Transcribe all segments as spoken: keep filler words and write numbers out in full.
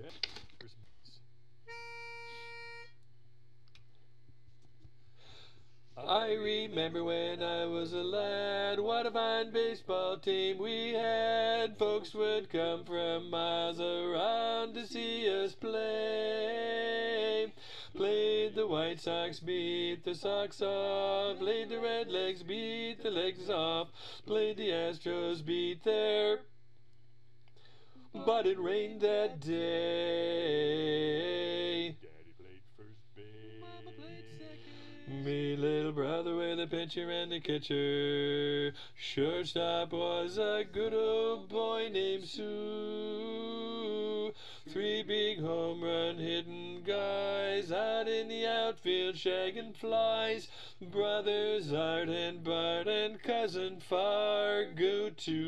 I remember when I was a lad, what a fine baseball team we had. Folks would come from miles around to see us play. Played the White Sox, beat the Sox off. Played the Red Legs, beat the Legs off. Played the Astros, beat their... But it rained that day. Daddy played first base. Mama played second. Me little brother with the pitcher and the catcher. Shortstop was a good old boy named Sue. Three big home run hitting guys out in the outfield shagging flies. Brothers Art and Bart and cousin Fargo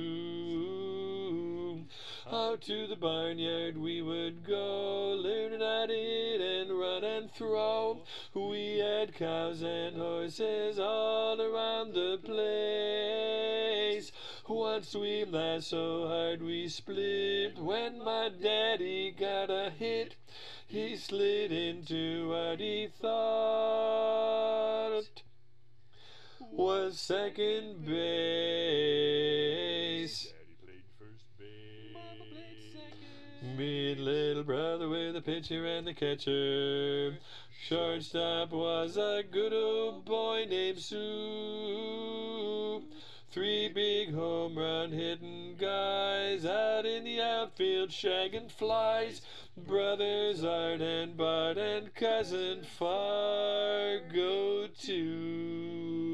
too. Out to the barnyard we would go, learning at it and run and throw. We had cows and horses all around the place. Once we laughed so hard we split when my daddy got a hit. He slid into what he thought was second base. Daddy played first base. Mama played second. Me little brother with the pitcher and the catcher. Shortstop was a good old boy named Sue. Three big home run hitting guys out in the outfield shagging flies. Brothers Art and Bart and cousin Fargo too.